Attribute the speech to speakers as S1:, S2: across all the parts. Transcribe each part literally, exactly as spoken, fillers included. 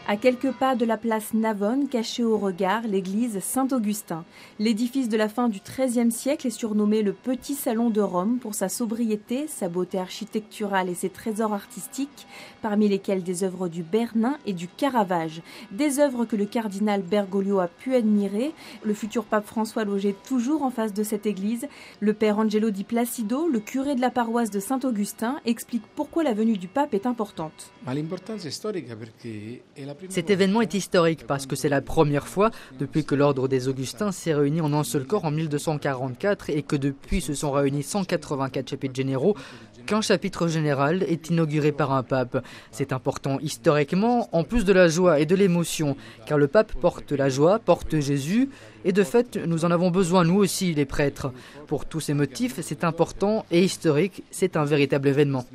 S1: À quelques pas de la place Navone, cachée au regard, l'église Saint-Augustin. L'édifice de la fin du treizième siècle est surnommé le Petit Salon de Rome pour sa sobriété, sa beauté architecturale et ses trésors artistiques, parmi lesquels des œuvres du Bernin et du Caravage. Des œuvres que le cardinal Bergoglio a pu admirer. Le futur pape François logeait toujours en face de cette église. Le père Angelo Di Placido, le curé de la paroisse de Saint-Augustin, explique pourquoi la venue du pape est importante.
S2: Cet événement est historique parce que c'est la première fois depuis que l'ordre des Augustins s'est réuni en un seul corps en mille deux cent quarante-quatre et que depuis se sont réunis cent quatre-vingt-quatre chapitres généraux qu'un chapitre général est inauguré par un pape. C'est important historiquement, en plus de la joie et de l'émotion, car le pape porte la joie, porte Jésus, et de fait, nous en avons besoin, nous aussi, les prêtres. Pour tous ces motifs, c'est important et historique, c'est un véritable événement.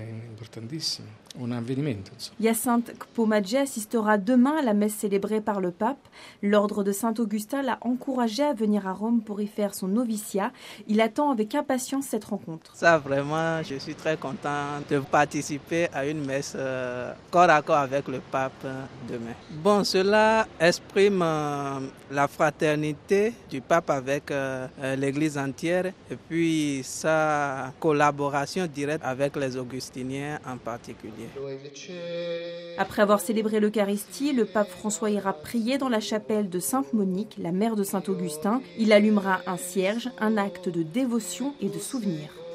S1: Hyacinthe Kpomagé assistera demain à la messe célébrée par le pape. L'ordre de Saint-Augustin l'a encouragé à venir à Rome pour y faire son noviciat. Il attend avec impatience cette rencontre.
S3: Ça vraiment, je suis très content de participer à une messe euh, corps à corps avec le pape euh, demain. Bon, cela exprime euh, la fraternité du pape avec euh, euh, l'Église entière et puis sa collaboration directe avec les augustiniens en particulier.
S1: Après avoir célébré l'Eucharistie, le pape François ira prier dans la chapelle de Sainte-Monique, la mère de Saint-Augustin. Il allumera un cierge, un acte de dévotion et de souvenir.